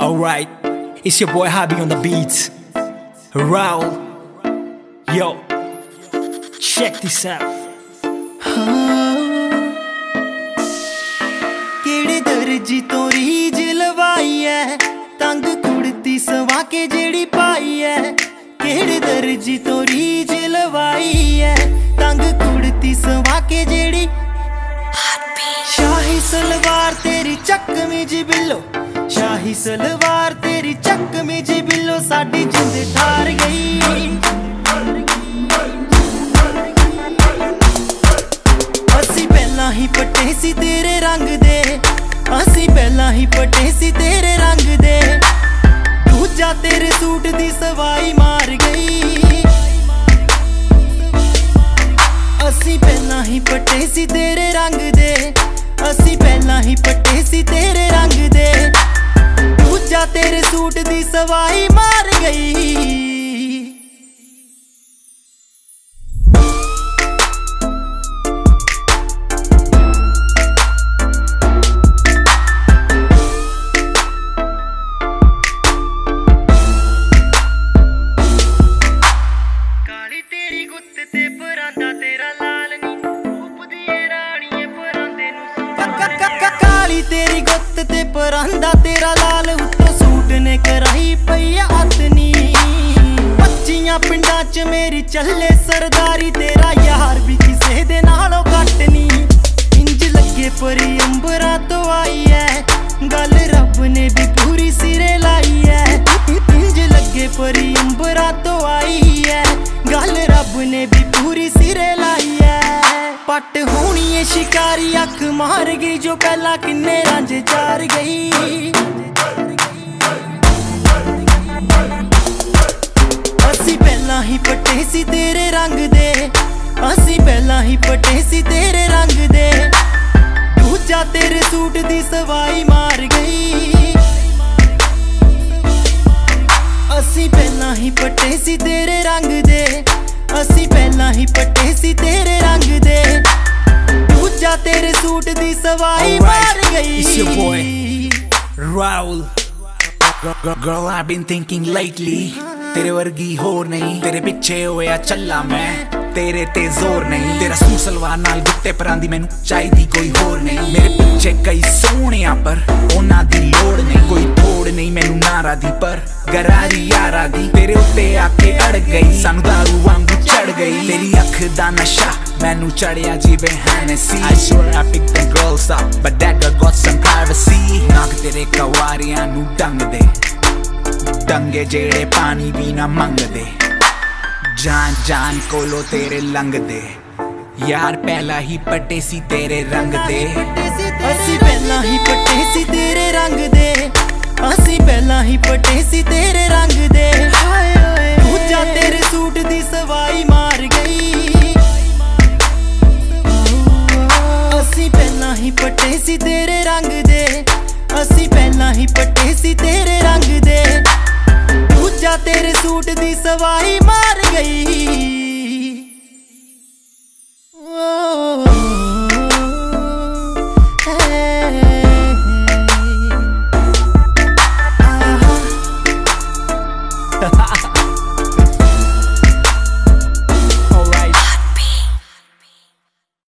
Alright, it's your boy Hobby on the beats. Raul, yo, check this out. केड़े दर्जी तो रीज लवाई है, तंग कुड़ती सवा के जेड़ी पाई है। केड़े दर्जी तो रीज लवाई है, तंग कुड़ती सवा के जेड़ी। शाही सलवार तेरी चकमी जी बिल्लो, शाही सलवार तेरी चकमी जी बिल्लो, साडी जिंद ठार गई। असी पहला ही पट्टे सी तेरे रंग दे, असी पहला ही पट्टे सी तेरे रंग दे। दूजा तेरे सूट दी सवाई मार गई। असी पहला ही पट्टे सी तेरे रंग दे, असी पहला ही पट्टे सी तेरे रंग दे। दूजा तेरे सूट दी सवाई मार गई। तेरी गुत्त ते परांदा तेरा लाल, उत्तों सूट ने कराई पई आतनी। 25 पिंडां च मेरी चले सरदारी, तेरा यार भी किसे दे नालों घट नी। इंज लगे परी अंबरां तो आई है, गल रब ने भी पूरी सिरे लाई है। इंज लगे परी अंबरां तो आई है, गल रब ने भी पूरी सिरे लाई है। पट होनी है शिकारी, अख मार गई जो पहला किन्ने रांझे चार गई। असी पहला ही पट्टे सी तेरे रंग दे, असी पहला ही पट्टे सी तेरे रंग दे। दूजा तेरे सूट दी सवाई मार गई। असी पहला ही पट्टे सी तेरे रंग दे, असी पहला ही पट्टे सी तेरे रंग दे। दूजा तेरे सूट दी सवाई मार गई। It's your boy Raul. Girl, I've been thinking lately, तेरे वर्गी होर नहीं, तेरे पिछे होया चला मैं, तेरे ते जोर नहीं। तेरा सूट सलवार नाल गुट्टे परांदी, मैनू चाहिदी कोई होर नहीं। मेरे पिछे कई सोहणियां पर उन्हां दी लोड़ नहीं, कोई तोड़ नहीं मैनू नारा दी, पर गरारी यारा दी। तेरे उत्ते आके अड़ गई, सानू दारू वांगू चढ़ गई। तेरी अख दा नशा मैनू चढ़िया जिवें Hennessy। I swear I picked the girls up, but that girl got some privacy। नाक तेरे कवारियां नू डंग दे, डंगे जेड़े पानी भी ना मंग दे। जान जान कोलो तेरे लंग दे, यार पहला ही पट्टे सी तेरे रंग दे। असी पहला ही पट्टे सी तेरे रंग दे, असी पहला ही पट्टे सी तेरे रंग दे। दूजा तेरे सूट दी सवाई मार गई। असी पहला ही पट्टे सी तेरे रंग दे, असी पहला ही पट्टे सी तेरे रंग दे। दूजा तेरे सूट दी सवाई मार गई।